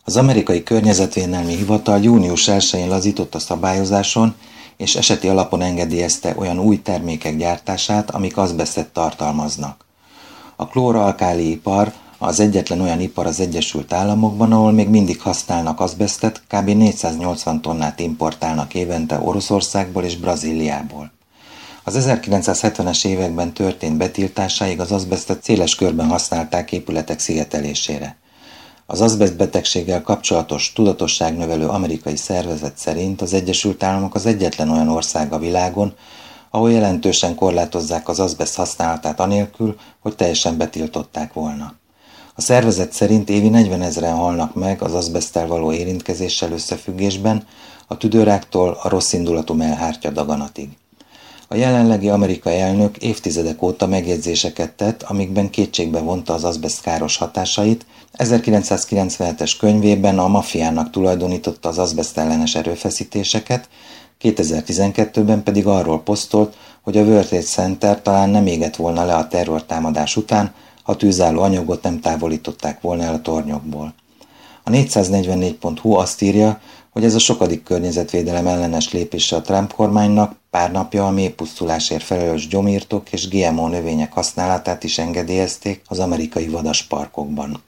Az amerikai környezetvédelmi hivatal június 1-én lazított a szabályozáson, és eseti alapon engedélyezte olyan új termékek gyártását, amik azbesztet tartalmaznak. A klóralkáli ipar az egyetlen olyan ipar az Egyesült Államokban, ahol még mindig használnak azbesztet, kb. 480 tonnát importálnak évente Oroszországból és Brazíliából. Az 1970-es években történt betiltásáig az azbesztet széles körben használták épületek szigetelésére. Az azbeszt betegséggel kapcsolatos tudatosságnövelő amerikai szervezet szerint az Egyesült Államok az egyetlen olyan ország a világon, ahol jelentősen korlátozzák az azbeszt használatát anélkül, hogy teljesen betiltották volna. A szervezet szerint évi 40 000-en halnak meg az azbeszttel való érintkezéssel összefüggésben, a tüdőráktól a rosszindulatú mellhártya daganatig. A jelenlegi amerikai elnök évtizedek óta megjegyzéseket tett, amikben kétségbe vonta az azbeszt káros hatásait. 1997-es könyvében a maffiának tulajdonította az azbeszt ellenes erőfeszítéseket, 2012-ben pedig arról posztolt, hogy a World Trade Center talán nem égett volna le a terrortámadás után, ha tűzálló anyagot nem távolították volna el a tornyokból. A 444.hu azt írja, hogy ez a sokadik környezetvédelem ellenes lépése a Trump kormánynak, pár napja a mélypusztulásért felelős gyomírtók és GMO növények használatát is engedélyezték az amerikai vadasparkokban.